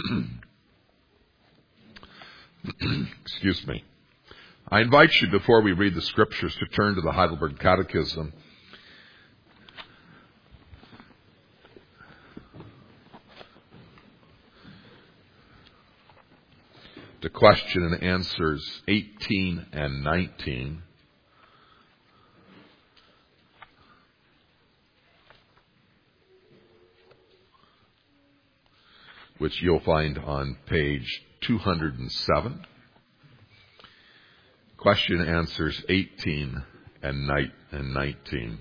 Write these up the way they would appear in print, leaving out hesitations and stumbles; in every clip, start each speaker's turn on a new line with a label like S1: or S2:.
S1: Excuse me. I invite you, before we read the scriptures, to turn to the Heidelberg Catechism. To question and answers 18 and 19. Which you'll find on page 207. Question and answers 18 and 19.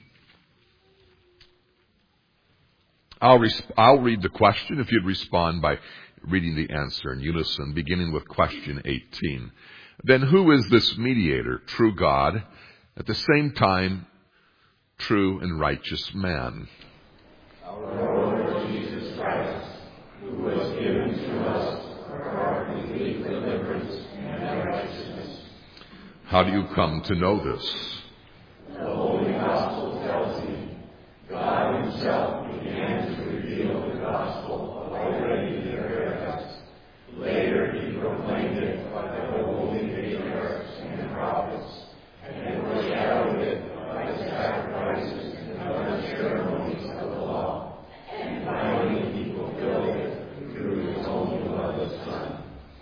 S1: I'll read the question if you'd respond by reading the answer in unison, beginning with question 18. Then who is this mediator, true God, at the same time true and righteous man?
S2: Our Lord Jesus Christ, who was given to us for our complete deliverance and righteousness.
S1: How do you come to know this?
S2: The Holy Gospel tells you, God himself began to reveal the gospel already in the paradise. Later he proclaimed it by the holy patriarchs and prophets, and foreshadowed it by the sacrifices and other ceremonies of the law. And finally he fulfilled it through his own beloved Son.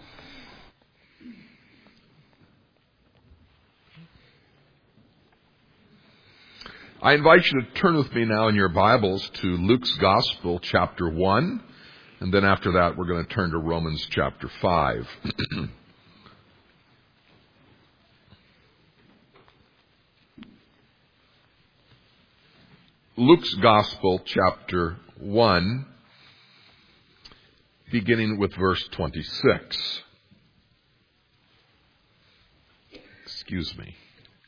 S1: I invite you to turn with me now in your Bibles to Luke's Gospel, chapter 1. And then after that, we're going to turn to Romans chapter 5. Luke's Gospel, chapter 1, beginning with verse 26. Excuse me.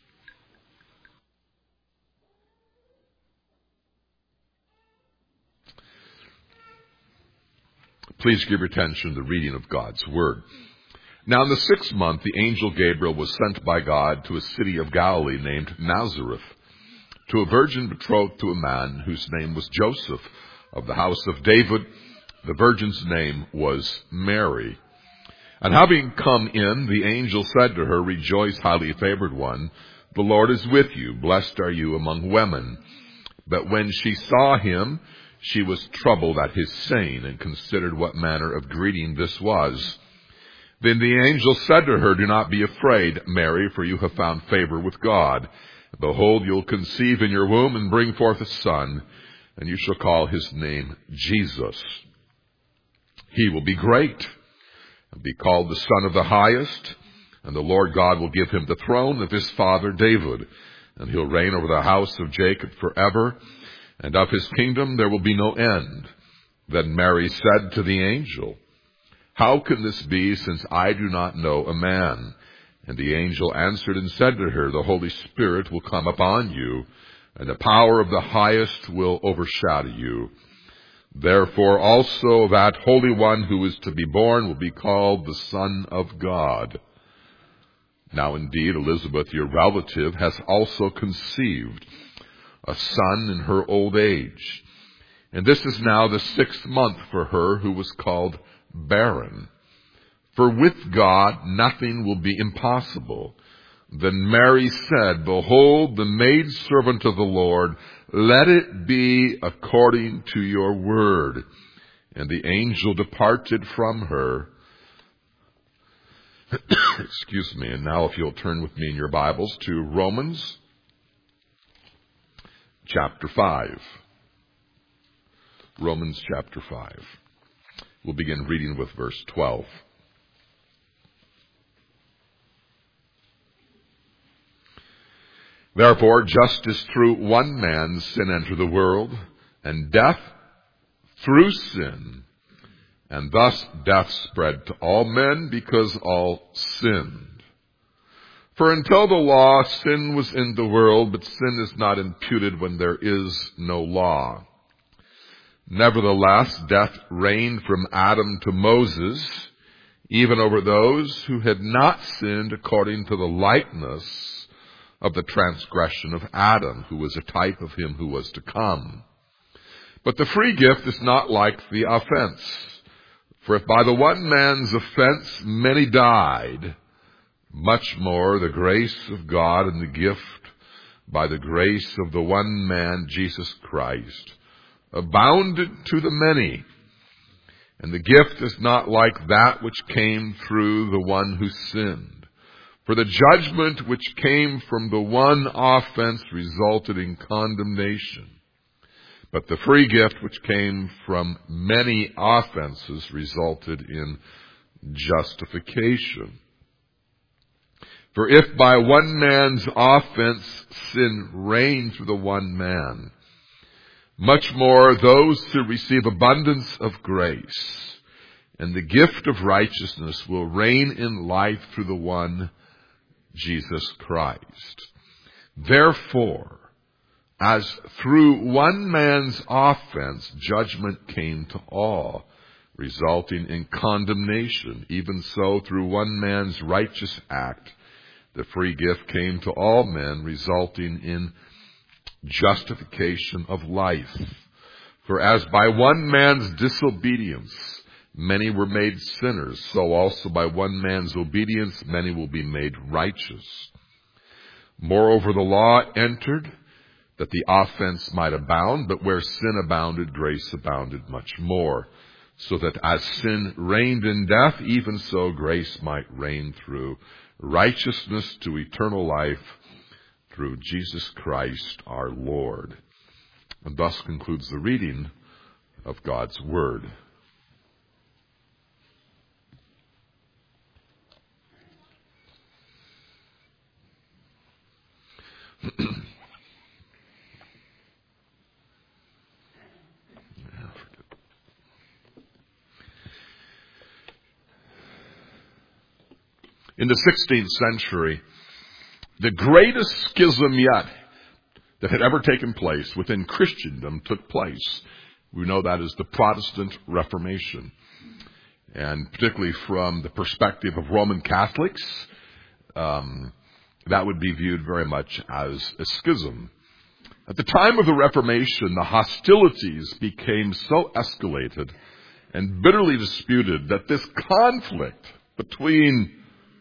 S1: Please give your attention to the reading of God's Word. Now in the 6th month, the angel Gabriel was sent by God to a city of Galilee named Nazareth, to a virgin betrothed to a man whose name was Joseph, of the house of David. The virgin's name was Mary. And having come in, the angel said to her, Rejoice, highly favored one, the Lord is with you. Blessed are you among women. But when she saw him, she was troubled at his saying, and considered what manner of greeting this was. Then the angel said to her, Do not be afraid, Mary, for you have found favor with God. Behold, you'll conceive in your womb and bring forth a son, and you shall call his name Jesus. He will be great, and be called the Son of the Highest, and the Lord God will give him the throne of his father David, and he'll reign over the house of Jacob forever, and of his kingdom there will be no end. Then Mary said to the angel, How can this be, since I do not know a man? And the angel answered and said to her, The Holy Spirit will come upon you, and the power of the Highest will overshadow you. Therefore also that Holy One who is to be born will be called the Son of God. Now indeed Elizabeth, your relative, has also conceived a son in her old age. And this is now the 6th month for her who was called barren. For with God nothing will be impossible. Then Mary said, Behold, the maidservant of the Lord, let it be according to your word. And the angel departed from her. Excuse me. And now if you'll turn with me in your Bibles to Romans chapter 5. Romans chapter 5. We'll begin reading with verse 12. Therefore, just as through one man sin entered the world, and death through sin, and thus death spread to all men because all sinned. For until the law, sin was in the world, but sin is not imputed when there is no law. Nevertheless, death reigned from Adam to Moses, even over those who had not sinned according to the likeness of the transgression of Adam, who was a type of him who was to come. But the free gift is not like the offense. For if by the one man's offense many died, much more the grace of God and the gift by the grace of the one man, Jesus Christ, abounded to the many. And the gift is not like that which came through the one who sinned. For the judgment which came from the one offense resulted in condemnation. But the free gift which came from many offenses resulted in justification. For if by one man's offense sin reigned through the one man, much more those who receive abundance of grace and the gift of righteousness will reign in life through the one, Jesus Christ. Therefore, as through one man's offense judgment came to all, resulting in condemnation, even so through one man's righteous act the free gift came to all men, resulting in justification of life. For as by one man's disobedience many were made sinners, so also by one man's obedience many will be made righteous. Moreover, the law entered that the offense might abound, but where sin abounded, grace abounded much more, so that as sin reigned in death, even so grace might reign through righteousness to eternal life through Jesus Christ our Lord. And thus concludes the reading of God's Word. In the 16th century, the greatest schism yet that had ever taken place within Christendom took place. We know that as the Protestant Reformation. And particularly from the perspective of Roman Catholics, that would be viewed very much as a schism. At the time of the Reformation, the hostilities became so escalated and bitterly disputed that this conflict between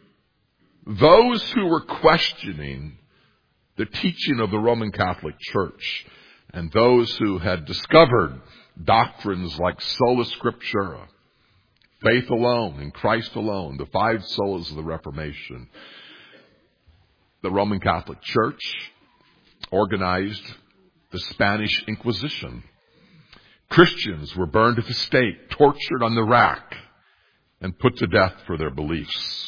S1: those who were questioning the teaching of the Roman Catholic Church and those who had discovered doctrines like sola scriptura, faith alone, in Christ alone, the 5 solas of the Reformation, the Roman Catholic Church organized the Spanish Inquisition. Christians were burned at the stake, tortured on the rack, and put to death for their beliefs.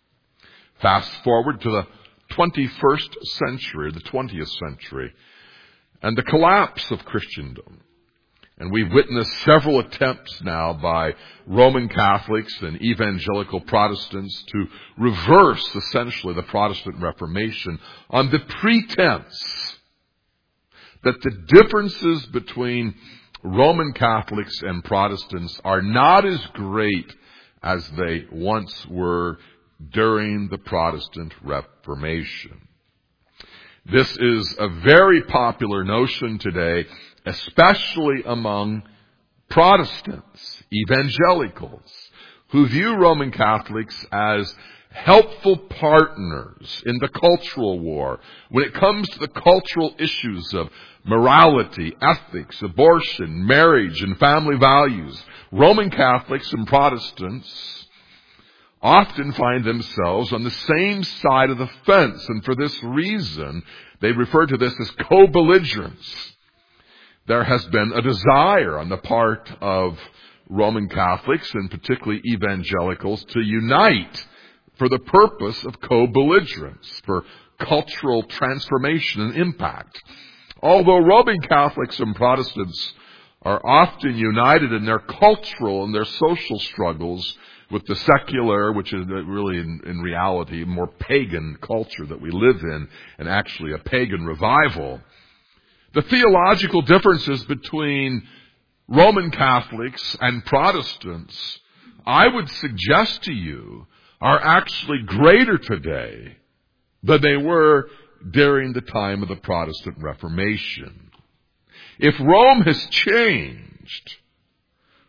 S1: Fast forward to the 21st century, the 20th century, and the collapse of Christendom. And we've witnessed several attempts now by Roman Catholics and evangelical Protestants to reverse essentially the Protestant Reformation on the pretense that the differences between Roman Catholics and Protestants are not as great as they once were during the Protestant Reformation. This is a very popular notion today, especially among Protestants, evangelicals, who view Roman Catholics as helpful partners in the cultural war when it comes to the cultural issues of morality, ethics, abortion, marriage, and family values. Roman Catholics and Protestants often find themselves on the same side of the fence, and for this reason, they refer to this as co-belligerence. There has been a desire on the part of Roman Catholics, and particularly evangelicals, to unite for the purpose of co-belligerence, for cultural transformation and impact. Although Roman Catholics and Protestants are often united in their cultural and their social struggles with the secular, which is really in reality more pagan culture that we live in, and actually a pagan revival, the theological differences between Roman Catholics and Protestants, I would suggest to you, are actually greater today than they were during the time of the Protestant Reformation. If Rome has changed,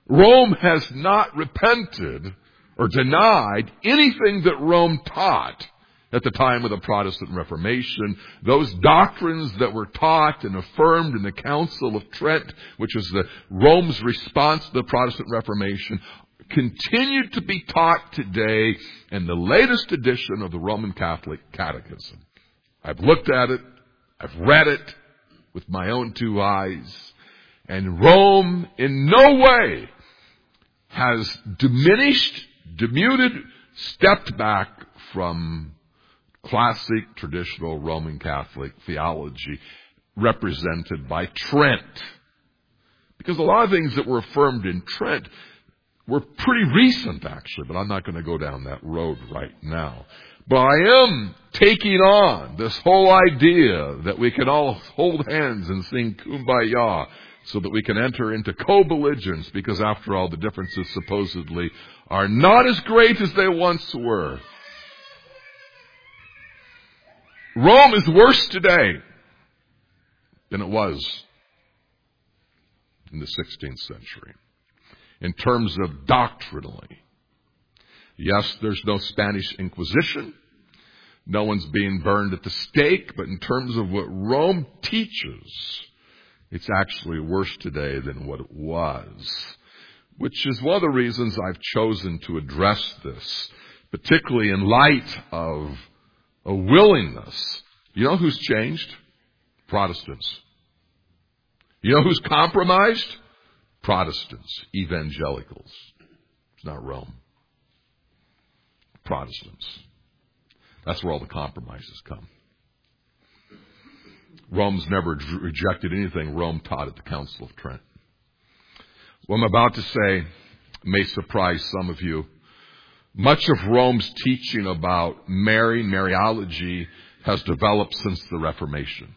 S1: Rome has not repented or denied anything that Rome taught at the time of the Protestant Reformation. Those doctrines that were taught and affirmed in the Council of Trent, which is Rome's response to the Protestant Reformation, continue to be taught today in the latest edition of the Roman Catholic Catechism. I've looked at it. I've read it with my own two eyes. And Rome in no way has diminished, demuted, stepped back from classic traditional Roman Catholic theology represented by Trent. Because a lot of things that were affirmed in Trent were pretty recent, actually, but I'm not going to go down that road right now. But I am taking on this whole idea that we can all hold hands and sing Kumbaya so that we can enter into co-belligerence, because after all, the differences supposedly are not as great as they once were. Rome is worse today than it was in the 16th century in terms of doctrinally. Yes, there's no Spanish Inquisition. No one's being burned at the stake. But in terms of what Rome teaches, it's actually worse today than what it was. Which is one of the reasons I've chosen to address this, particularly in light of a willingness. You know who's changed? Protestants. You know who's compromised? Protestants, evangelicals. It's not Rome. Protestants. That's where all the compromises come. Rome's never rejected anything Rome taught at the Council of Trent. What I'm about to say may surprise some of you. Much of Rome's teaching about Mary, Mariology, has developed since the Reformation.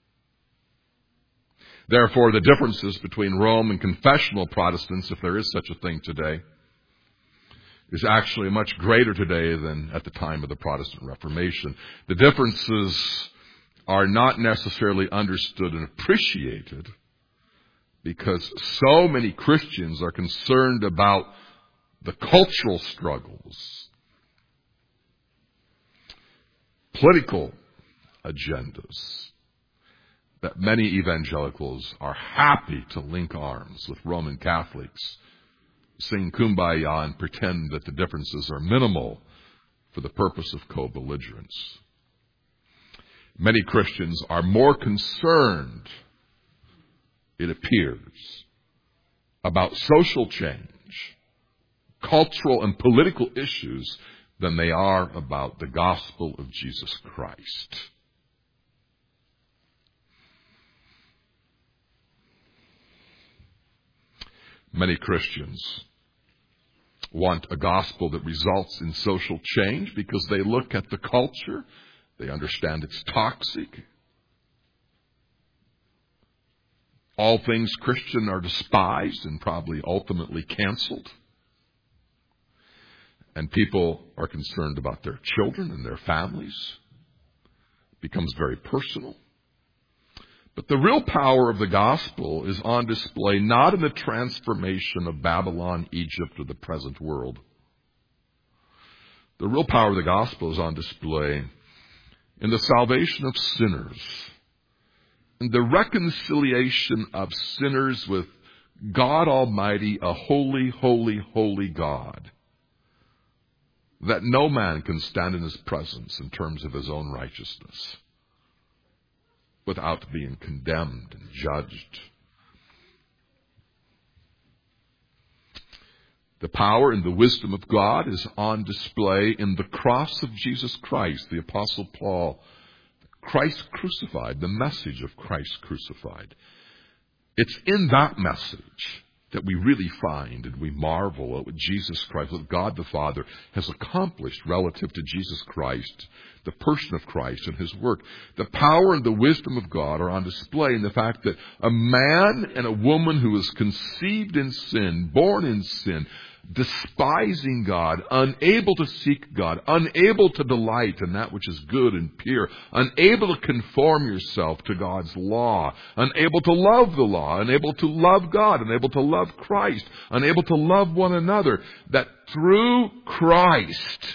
S1: Therefore, the differences between Rome and confessional Protestants, if there is such a thing today, is actually much greater today than at the time of the Protestant Reformation. The differences are not necessarily understood and appreciated because so many Christians are concerned about the cultural struggles, political agendas, that many evangelicals are happy to link arms with Roman Catholics, sing Kumbaya, and pretend that the differences are minimal for the purpose of co-belligerence. Many Christians are more concerned, it appears, about social change, cultural and political issues than they are about the gospel of Jesus Christ. Many Christians want a gospel that results in social change because they look at the culture, they understand it's toxic. All things Christian are despised and probably ultimately canceled. And people are concerned about their children and their families. It becomes very personal. But the real power of the gospel is on display not in the transformation of Babylon, Egypt, or the present world. The real power of the gospel is on display in the salvation of sinners, in the reconciliation of sinners with God Almighty, a holy, holy, holy God, that no man can stand in his presence in terms of his own righteousness without being condemned and judged. The power and the wisdom of God is on display in the cross of Jesus Christ, the Apostle Paul. Christ crucified, the message of Christ crucified. It's in that message that we really find and we marvel at what Jesus Christ, what God the Father has accomplished relative to Jesus Christ, the person of Christ and his work. The power and the wisdom of God are on display in the fact that a man and a woman who is conceived in sin, born in sin, despising God, unable to seek God, unable to delight in that which is good and pure, unable to conform yourself to God's law, unable to love the law, unable to love God, unable to love Christ, unable to love one another, that through Christ,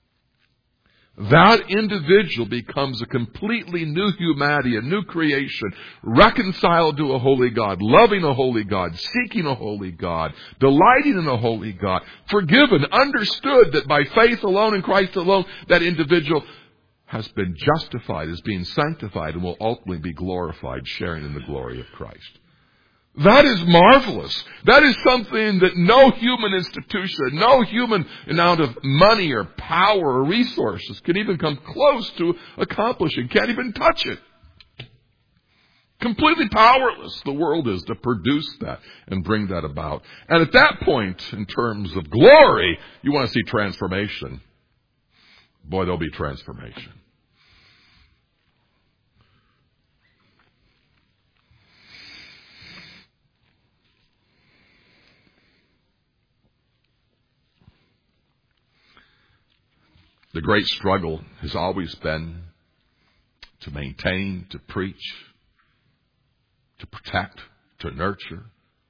S1: that individual becomes a completely new humanity, a new creation, reconciled to a holy God, loving a holy God, seeking a holy God, delighting in a holy God, forgiven, understood that by faith alone in Christ alone, that individual has been justified, is being sanctified, and will ultimately be glorified, sharing in the glory of Christ. That is marvelous. That is something that no human institution, no human amount of money or power or resources can even come close to accomplishing, can't even touch it. Completely powerless the world is to produce that and bring that about. And at that point, in terms of glory, you want to see transformation. Boy, there'll be transformation. The great struggle has always been to maintain, to preach, to protect, to nurture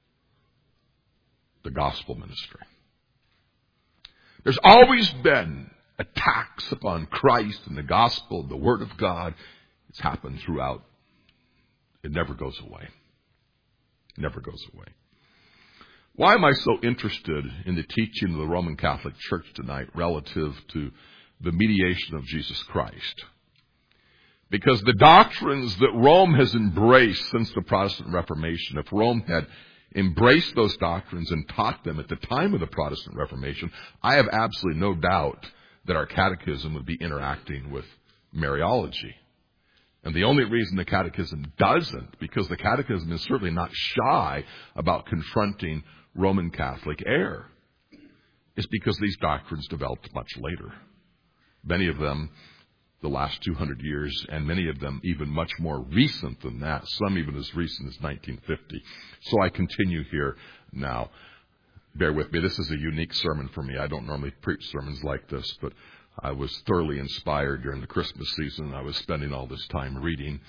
S1: the gospel ministry. There's always been attacks upon Christ and the gospel, the Word of God. It's happened throughout. It never goes away. It never goes away. Why am I so interested in the teaching of the Roman Catholic Church tonight relative to the mediation of Jesus Christ? Because the doctrines that Rome has embraced since the Protestant Reformation, if Rome had embraced those doctrines and taught them at the time of the Protestant Reformation, I have absolutely no doubt that our catechism would be interacting with Mariology. And the only reason the catechism doesn't, because the catechism is certainly not shy about confronting Roman Catholic error, is because these doctrines developed much later. Many of them the last 200 years, and many of them even much more recent than that, some even as recent as 1950. So I continue here now. Bear with me. This is a unique sermon for me. I don't normally preach sermons like this, but I was thoroughly inspired during the Christmas season. I was spending all this time reading.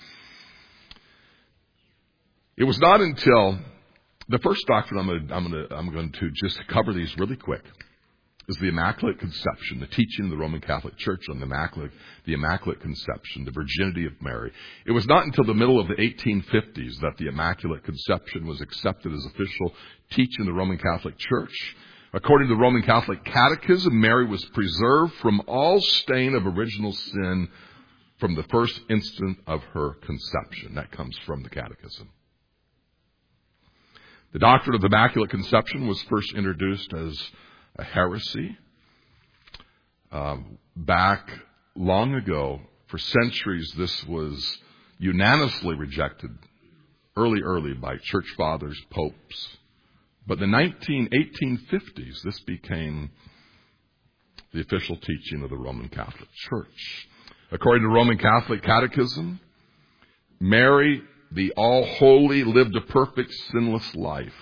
S1: It was not until the first doctrine I'm going to just cover these really quick. Is the Immaculate Conception, the teaching of the Roman Catholic Church on the Immaculate Conception, the virginity of Mary. It was not until the middle of the 1850s that the Immaculate Conception was accepted as official teaching of the Roman Catholic Church. According to the Roman Catholic Catechism, Mary was preserved from all stain of original sin from the first instant of her conception. That comes from the Catechism. The doctrine of the Immaculate Conception was first introduced as a heresy back long ago. For centuries, this was unanimously rejected early by church fathers, popes. But in the 1850s, this became the official teaching of the Roman Catholic Church. According to the Roman Catholic Catechism, Mary, the all-holy, lived a perfect, sinless life.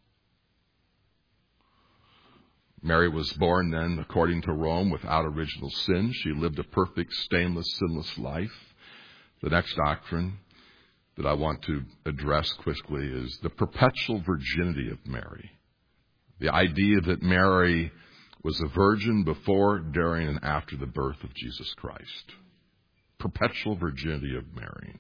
S1: Mary was born then, according to Rome, without original sin. She lived a perfect, stainless, sinless life. The next doctrine that I want to address quickly is the perpetual virginity of Mary. The idea that Mary was a virgin before, during, and after the birth of Jesus Christ. Perpetual virginity of Mary.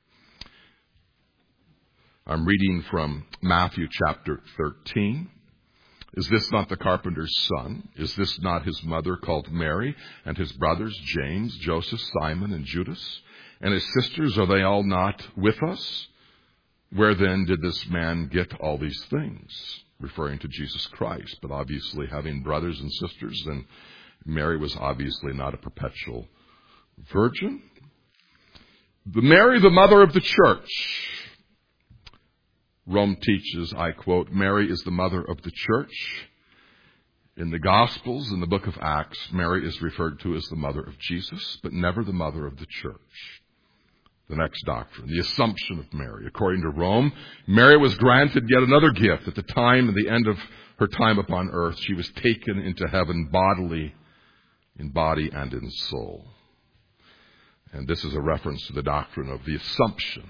S1: I'm reading from Matthew chapter 13. Is this not the carpenter's son? Is this not his mother called Mary, and his brothers James, Joseph, Simon, and Judas? And his sisters, are they all not with us? Where then did this man get all these things? Referring to Jesus Christ. But obviously having brothers and sisters, then Mary was obviously not a perpetual virgin. Mary, the mother of the church. Rome teaches, I quote, Mary is the mother of the church. In the Gospels, in the book of Acts, Mary is referred to as the mother of Jesus, but never the mother of the church. The next doctrine, the Assumption of Mary. According to Rome, Mary was granted yet another gift at the time of the end of her time upon earth, she was taken into heaven bodily, in body and in soul. And this is a reference to the doctrine of the Assumption.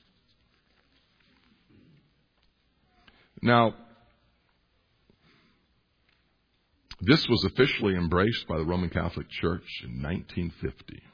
S1: Now, this was officially embraced by the Roman Catholic Church in 1950.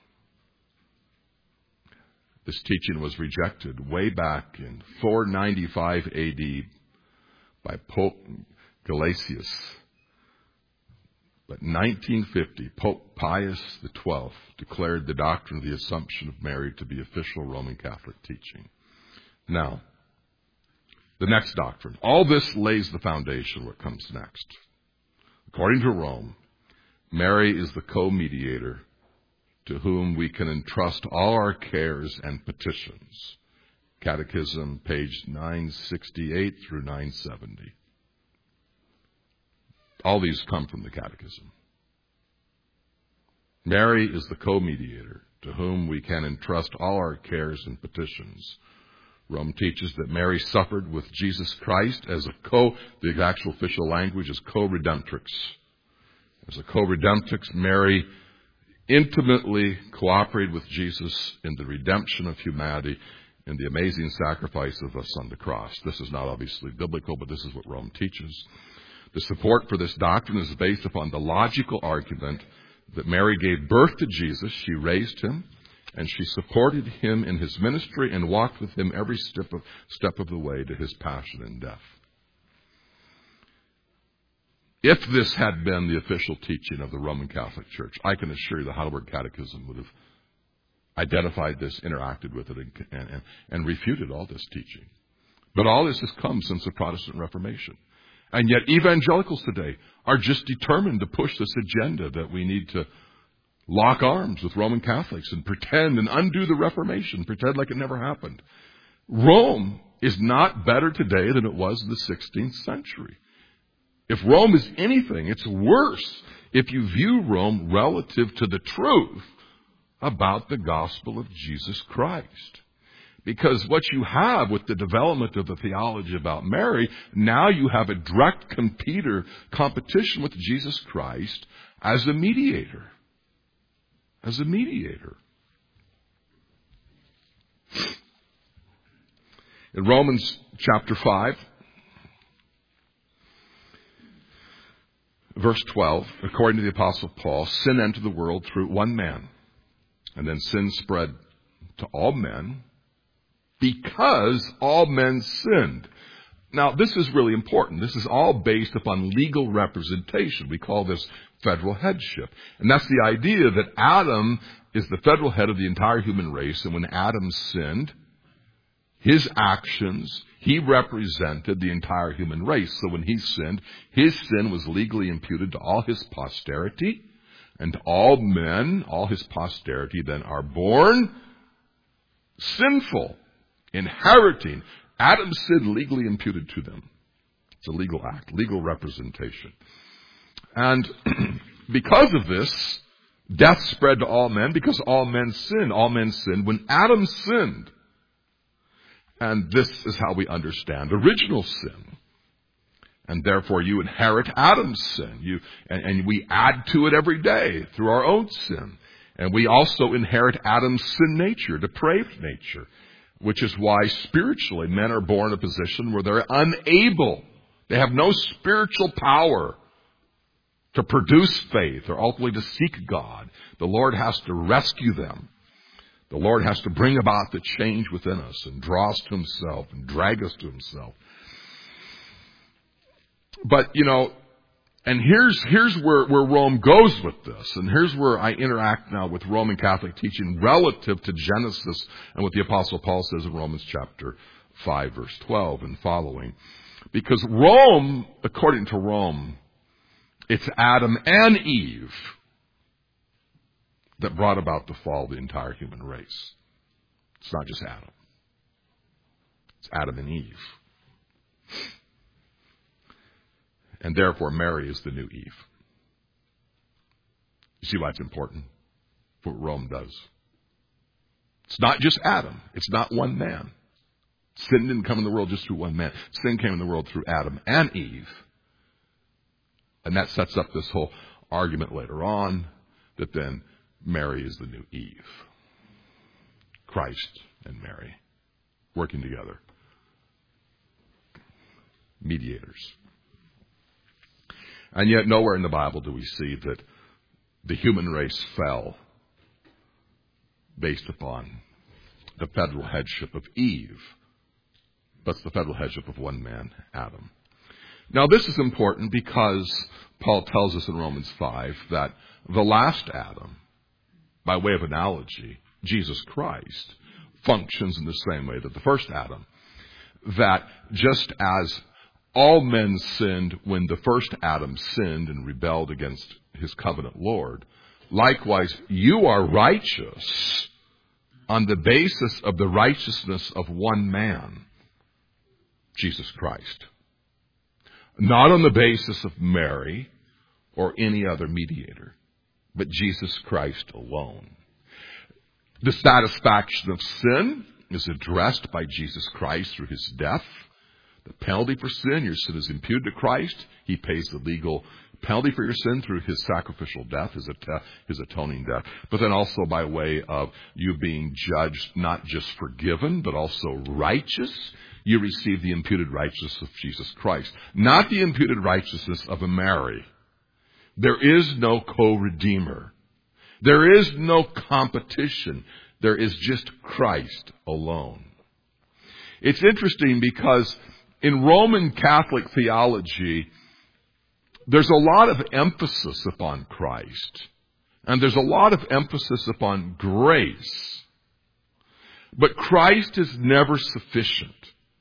S1: This teaching was rejected way back in 495 AD by Pope Gelasius. But in 1950, Pope Pius XII declared the doctrine of the Assumption of Mary to be official Roman Catholic teaching. Now, the next doctrine. All this lays the foundation of what comes next. According to Rome, Mary is the co-mediator to whom we can entrust all our cares and petitions. Catechism, page 968 through 970. All these come from the Catechism. Mary is the co-mediator to whom we can entrust all our cares and petitions. Rome teaches that Mary suffered with Jesus Christ as the actual official language is co-redemptrix. As a co-redemptrix, Mary intimately cooperated with Jesus in the redemption of humanity in the amazing sacrifice of us on the cross. This is not obviously biblical, but this is what Rome teaches. The support for this doctrine is based upon the logical argument that Mary gave birth to Jesus, she raised him, and she supported him in his ministry and walked with him every step of the way to his passion and death. If this had been the official teaching of the Roman Catholic Church, I can assure you the Heidelberg Catechism would have identified this, interacted with it, and refuted all this teaching. But all this has come since the Protestant Reformation. And yet evangelicals today are just determined to push this agenda that we need to lock arms with Roman Catholics and pretend and undo the Reformation, pretend like it never happened. Rome is not better today than it was in the 16th century. If Rome is anything, it's worse if you view Rome relative to the truth about the gospel of Jesus Christ. Because what you have with the development of the theology about Mary, now you have a direct competition with Jesus Christ as a mediator. As a mediator. In Romans chapter 5, verse 12, according to the Apostle Paul, sin entered the world through one man, and then sin spread to all men because all men sinned. Now, this is really important. This is all based upon legal representation. We call this federal headship. And that's the idea that Adam is the federal head of the entire human race, and when Adam sinned, his actions, he represented the entire human race. So when he sinned, his sin was legally imputed to all his posterity, and all men, all his posterity, then are born sinful, inheriting Adam's sin legally imputed to them. It's a legal act, legal representation. And because of this, death spread to all men because all men sinned. All men sinned when Adam sinned. And this is how we understand original sin. And therefore you inherit Adam's sin. And we add to it every day through our own sin. And we also inherit Adam's sin nature, depraved nature, which is why spiritually men are born in a position where they're unable. They have no spiritual power to produce faith or ultimately to seek God. The Lord has to rescue them. The Lord has to bring about the change within us and draw us to himself and drag us to himself. But, and here's where Rome goes with this. And here's where I interact now with Roman Catholic teaching relative to Genesis and what the Apostle Paul says in Romans chapter 5, verse 12 and following. Because Rome, according to Rome, it's Adam and Eve that brought about the fall of the entire human race. It's not just Adam. It's Adam and Eve. And therefore, Mary is the new Eve. You see why it's important? What Rome does. It's not just Adam. It's not one man. Sin didn't come in the world just through one man. Sin came in the world through Adam and Eve. And that sets up this whole argument later on that then Mary is the new Eve. Christ and Mary working together. Mediators. And yet nowhere in the Bible do we see that the human race fell based upon the federal headship of Eve, but it's the federal headship of one man, Adam. Now this is important because Paul tells us in Romans 5 that the last Adam, by way of analogy, Jesus Christ, functions in the same way that the first Adam. That just as all men sinned when the first Adam sinned and rebelled against his covenant Lord, likewise you are righteous on the basis of the righteousness of one man, Jesus Christ. Not on the basis of Mary or any other mediator, but Jesus Christ alone. The satisfaction of sin is addressed by Jesus Christ through his death. The penalty for sin, your sin is imputed to Christ. He pays the legal penalty for your sin through his sacrificial death, his atoning death. But then also by way of you being judged, not just forgiven, but also righteous. You receive the imputed righteousness of Jesus Christ, not the imputed righteousness of a Mary. There is no co-redeemer. There is no competition. There is just Christ alone. It's interesting because in Roman Catholic theology, there's a lot of emphasis upon Christ. And there's a lot of emphasis upon grace. But Christ is never sufficient.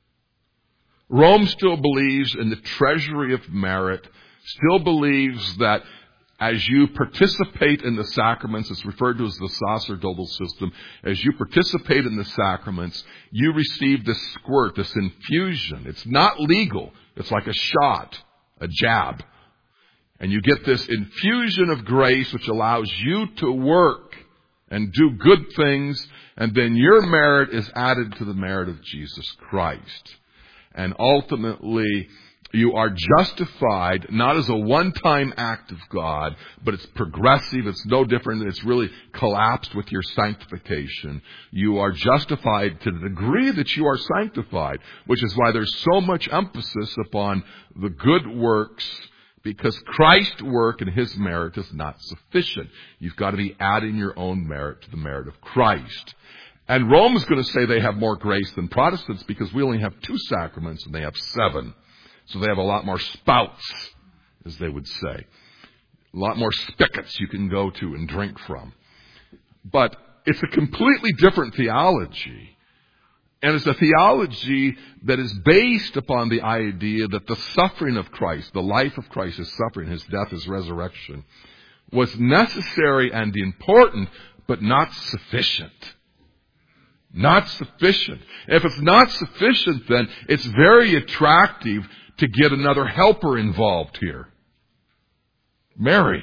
S1: Rome still believes in the treasury of merit, still believes that as you participate in the sacraments, it's referred to as the sacerdotal system, as you participate in the sacraments, you receive this squirt, this infusion. It's not legal. It's like a shot, a jab. And you get this infusion of grace which allows you to work and do good things, and then your merit is added to the merit of Jesus Christ. And ultimately, you are justified not as a one-time act of God, but it's progressive. It's no different. It's really collapsed with your sanctification. You are justified to the degree that you are sanctified, which is why there's so much emphasis upon the good works, because Christ's work and his merit is not sufficient. You've got to be adding your own merit to the merit of Christ. And Rome is going to say they have more grace than Protestants because we only have 2 sacraments and they have 7. So they have a lot more spouts, as they would say. A lot more spigots you can go to and drink from. But it's a completely different theology. And it's a theology that is based upon the idea that the suffering of Christ, the life of Christ, his suffering, his death, his resurrection, was necessary and important, but not sufficient. Not sufficient. If it's not sufficient, then it's very attractive to get another helper involved here. Mary.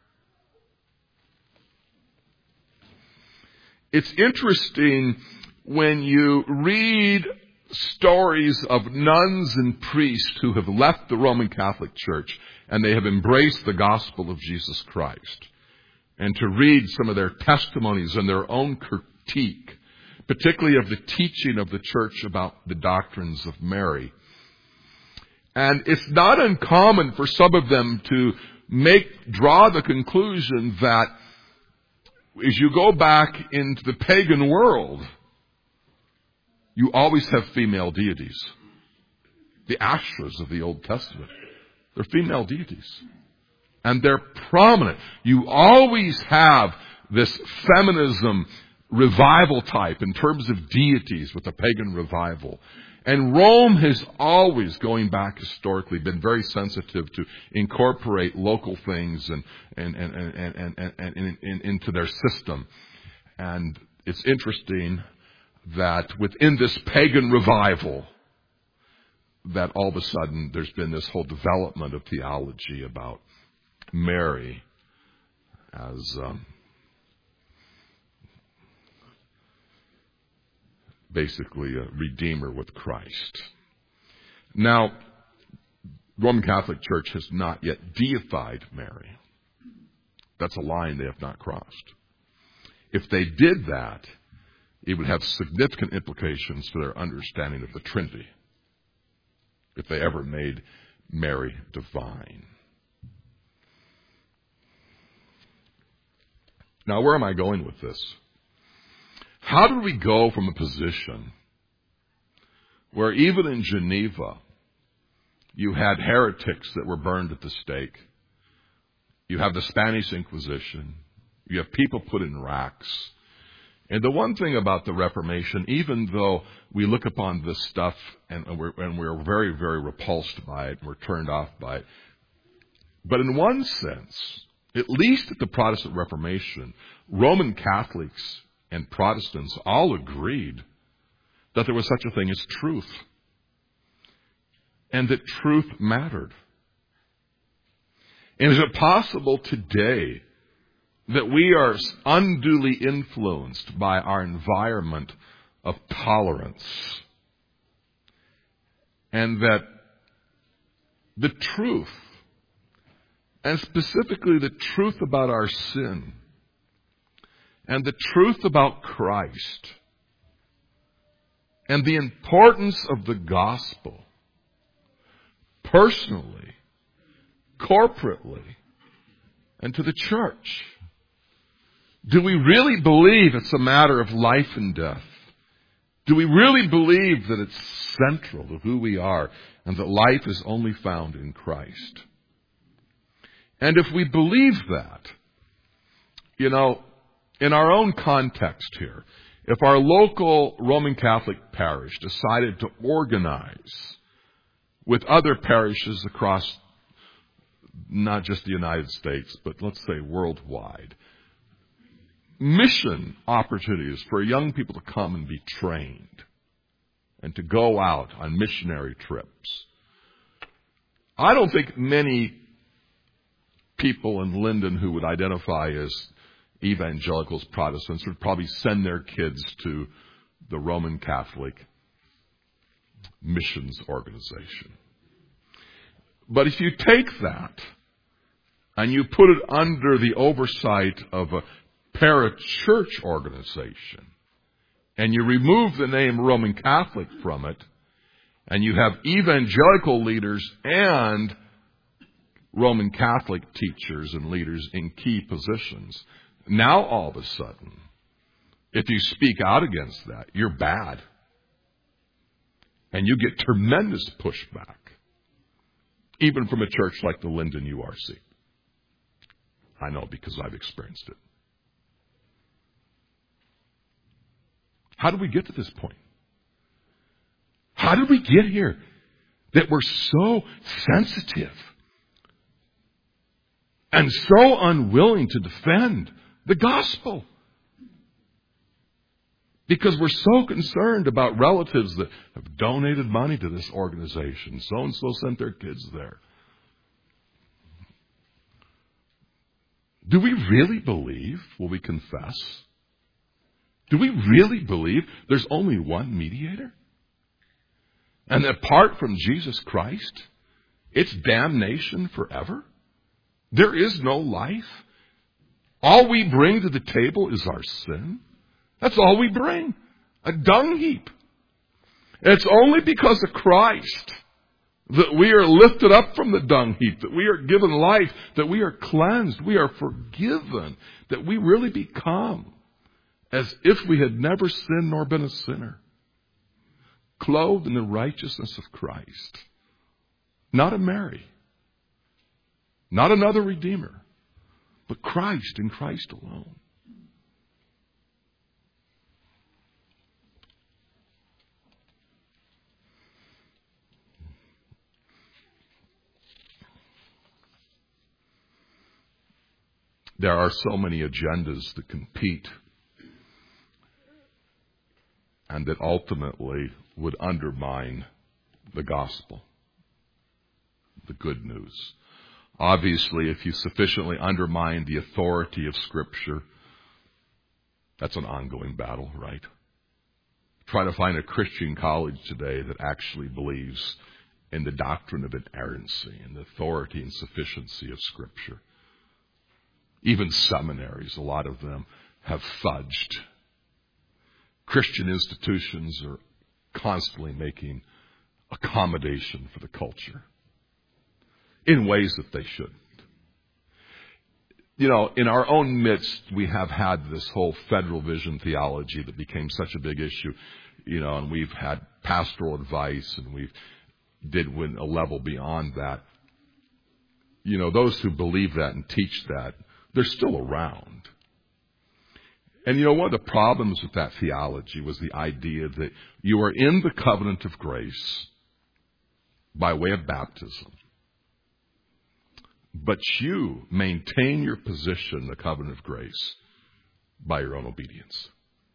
S1: It's interesting when you read stories of nuns and priests who have left the Roman Catholic Church and they have embraced the gospel of Jesus Christ, and to read some of their testimonies and their own critique, particularly of the teaching of the church about the doctrines of Mary. And it's not uncommon for some of them to draw the conclusion that as you go back into the pagan world, you always have female deities. The Ashras of the Old Testament, they're female deities. And they're prominent. You always have this feminism revival type in terms of deities with the pagan revival. And Rome has always, going back historically, been very sensitive to incorporate local things and into their system. And it's interesting that within this pagan revival, that all of a sudden there's been this whole development of theology about Mary as basically a redeemer with Christ. Now, The Roman Catholic Church has not yet deified Mary. That's a line they have not crossed. If they did that, it would have significant implications for their understanding of the Trinity, if they ever made Mary divine. Now, where am I going with this? How did we go from a position where even in Geneva, you had heretics that were burned at the stake, you have the Spanish Inquisition, you have people put in racks. And the one thing about the Reformation, even though we look upon this stuff and we're very, very repulsed by it, and we're turned off by it, but in one sense, at least at the Protestant Reformation, Roman Catholics and Protestants all agreed that there was such a thing as truth, and that truth mattered. And is it possible today that we are unduly influenced by our environment of tolerance, and that the truth, and specifically the truth about our sin, and the truth about Christ, and the importance of the gospel, personally, corporately, and to the church? Do we really believe it's a matter of life and death? Do we really believe that it's central to who we are and that life is only found in Christ? And if we believe that, in our own context here, if our local Roman Catholic parish decided to organize with other parishes across not just the United States, but let's say worldwide, mission opportunities for young people to come and be trained and to go out on missionary trips, I don't think many people in Linden who would identify as evangelicals, Protestants, would probably send their kids to the Roman Catholic missions organization. But if you take that and you put it under the oversight of a parachurch organization, and you remove the name Roman Catholic from it, and you have evangelical leaders and Roman Catholic teachers and leaders in key positions, now all of a sudden, if you speak out against that, you're bad. And you get tremendous pushback, even from a church like the Linden URC. I know because I've experienced it. How did we get to this point? How did we get here that we're so sensitive and so unwilling to defend the gospel? Because we're so concerned about relatives that have donated money to this organization. So-and-so sent their kids there. Do we really believe what we confess? Do we really believe there's only one mediator? And apart from Jesus Christ, it's damnation forever? There is no life? All we bring to the table is our sin? That's all we bring. A dung heap. And it's only because of Christ that we are lifted up from the dung heap, that we are given life, that we are cleansed, we are forgiven, that we really become as if we had never sinned nor been a sinner, clothed in the righteousness of Christ. Not a Mary, not another Redeemer, but Christ and Christ alone. There are so many agendas that compete and that ultimately would undermine the gospel, the good news. Obviously, if you sufficiently undermine the authority of Scripture, that's an ongoing battle, right? Try to find a Christian college today that actually believes in the doctrine of inerrancy and the authority and sufficiency of Scripture. Even seminaries, a lot of them have fudged. Christian institutions are constantly making accommodation for the culture in ways that they shouldn't. You know, in our own midst, we have had this whole federal vision theology that became such a big issue, you know, and we've had pastoral advice, and we went a level beyond that. You know, those who believe that and teach that, they're still around. And you know, one of the problems with that theology was the idea that you are in the covenant of grace by way of baptism, but you maintain your position in the covenant of grace by your own obedience.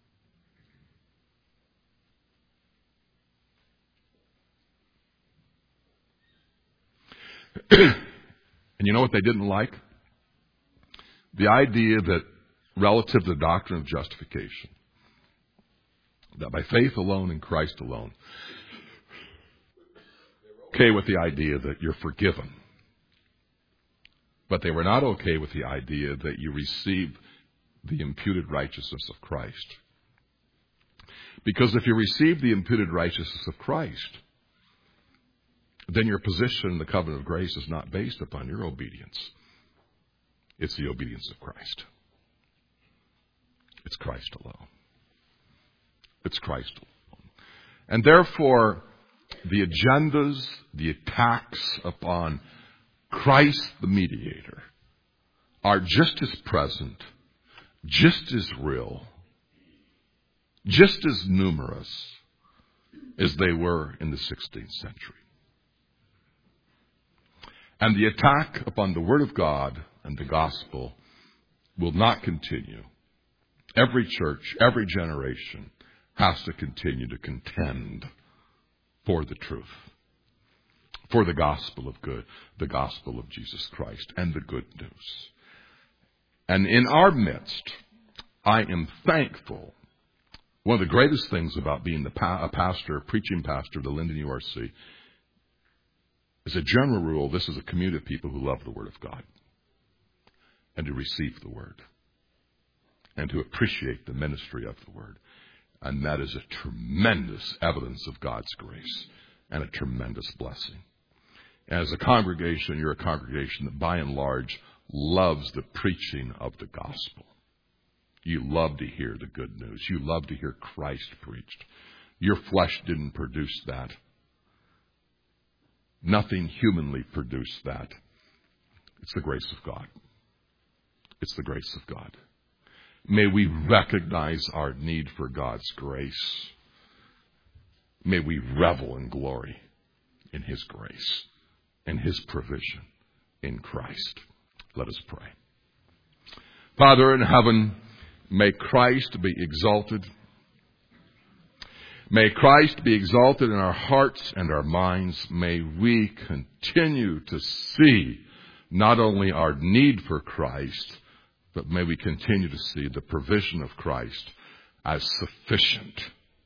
S1: And you know what they didn't like? The idea that relative to the doctrine of justification, that by faith alone in Christ alone, okay with the idea that you're forgiven. But they were not okay with the idea that you receive the imputed righteousness of Christ. Because if you receive the imputed righteousness of Christ, then your position in the covenant of grace is not based upon your obedience. It's the obedience of Christ. It's Christ alone. It's Christ alone. And therefore, the agendas, the attacks upon Christ the mediator are just as present, just as real, just as numerous as they were in the 16th century. And the attack upon the Word of God and the gospel will not continue. Every church, every generation has to continue to contend for the truth, for the gospel of good, the gospel of Jesus Christ, and the good news. And in our midst, I am thankful. One of the greatest things about being a pastor, a preaching pastor of the Linden URC, as a general rule, this is a community of people who love the Word of God and to receive the Word and to appreciate the ministry of the Word. And that is a tremendous evidence of God's grace and a tremendous blessing. As a congregation, you're a congregation that by and large loves the preaching of the gospel. You love to hear the good news. You love to hear Christ preached. Your flesh didn't produce that. Nothing humanly produced that. It's the grace of God. It's the grace of God. May we recognize our need for God's grace. May we revel in glory in His grace and His provision in Christ. Let us pray. Father in heaven, may Christ be exalted. May Christ be exalted in our hearts and our minds. May we continue to see not only our need for Christ, but may we continue to see the provision of Christ as sufficient.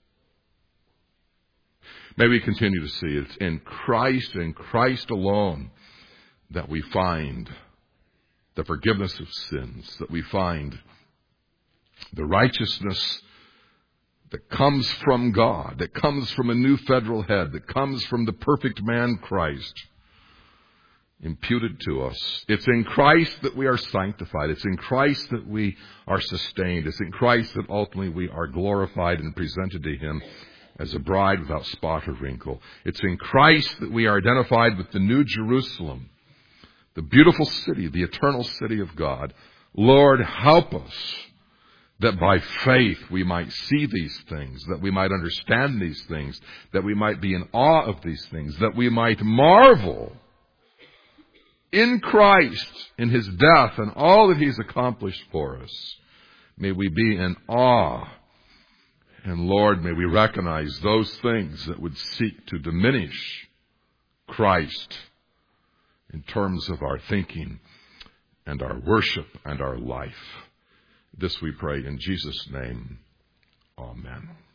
S1: May we continue to see it's in Christ and Christ alone that we find the forgiveness of sins, that we find the righteousness that comes from God, that comes from a new federal head, that comes from the perfect man Christ, imputed to us. It's in Christ that we are sanctified. It's in Christ that we are sustained. It's in Christ that ultimately we are glorified and presented to Him as a bride without spot or wrinkle. It's in Christ that we are identified with the New Jerusalem, the beautiful city, the eternal city of God. Lord, help us that by faith we might see these things, that we might understand these things, that we might be in awe of these things, that we might marvel in Christ, in His death, and all that He's accomplished for us. May we be in awe. And Lord, may we recognize those things that would seek to diminish Christ in terms of our thinking and our worship and our life. This we pray in Jesus' name. Amen.